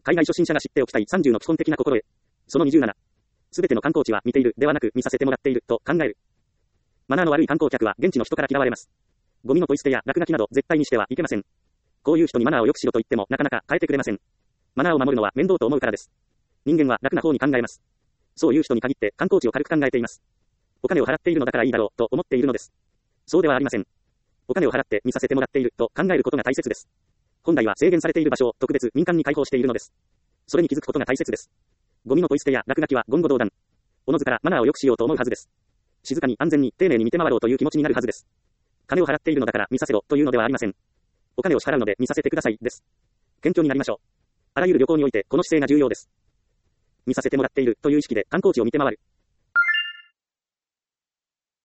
海外初心者が知っておきたい30の基本的な心得。その27。すべての観光地は見ているではなく見させてもらっていると考える。マナーの悪い観光客は現地の人から嫌われます。ゴミのポイ捨てや落書きなど絶対にしてはいけません。こういう人にマナーを良くしろと言ってもなかなか変えてくれません。マナーを守るのは面倒と思うからです。人間は楽な方に考えます。そういう人に限って観光地を軽く考えています。お金を払っているのだからいいだろうと思っているのです。そうではありません。お金を払って見させてもらっていると考えることが大切です。本来は制限されている場所を特別民間に開放しているのです。それに気づくことが大切です。ゴミのポイ捨てや落書きは言語道断。おのずからマナーを良くしようと思うはずです。静かに安全に丁寧に見て回ろうという気持ちになるはずです。金を払っているのだから見させろというのではありません。お金を支払うので見させてくださいです。謙虚になりましょう。あらゆる旅行においてこの姿勢が重要です。見させてもらっているという意識で観光地を見て回る。